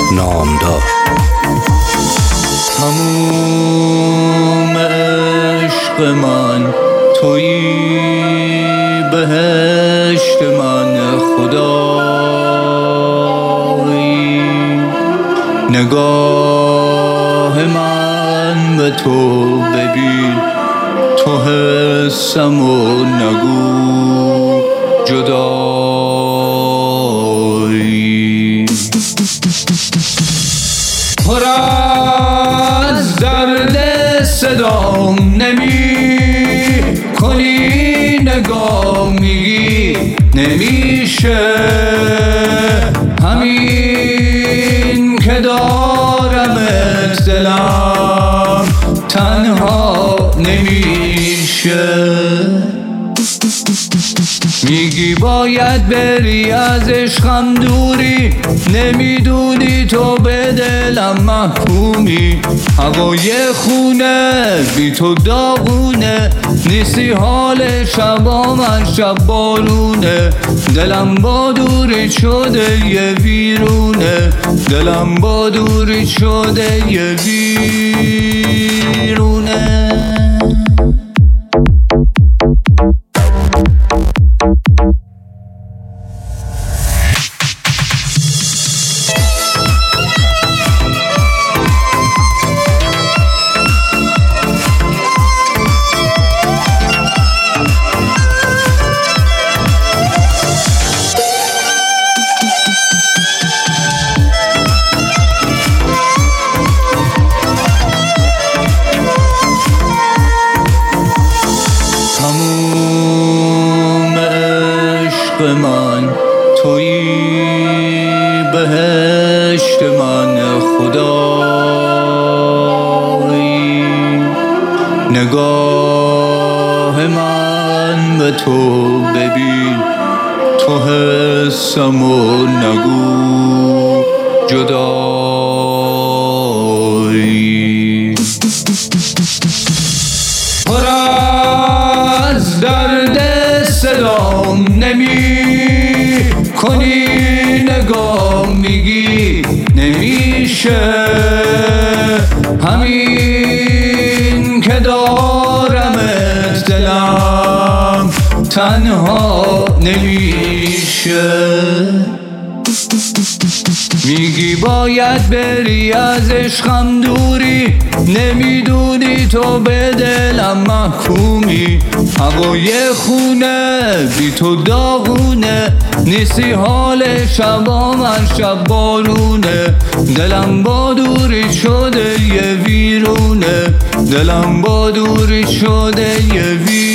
نامدار. تموم عشق من تویی، بهشت من خدایی. نگاه من به تو ببین، تو حسم و نگو جدایی. پر از درد صدام نمی کنی، نگاه میگی نمیشه. همین که دارمت دلم تنها نمیشه. میگی باید بری از عشقم دوری، نمیدونی تو به دلم محکومی. هوای خونه بی تو داغونه، نیستی حال شبا من شب بارونه. دلم با دوری شده یه ویرونه، دلم با دوری شده یه ویرونه. تموم عشق من تویی، بهشت من خدایی. نگاه من به تو ببین، تو حسم و نگو جدایی. پر از درد صدام نمی کنی، نگاه میگی نمیشه. همین که دارمت دلم تنها نمیشه. میگی باید بری از عشقم دوری، نمیدونی تو به دلم محکومی. هوای خونه بی تو داغونه، نیستی حال شبا من شب بارونه. دلم با دوری شده یه ویرونه، دلم با دوری شده یه ویرونه.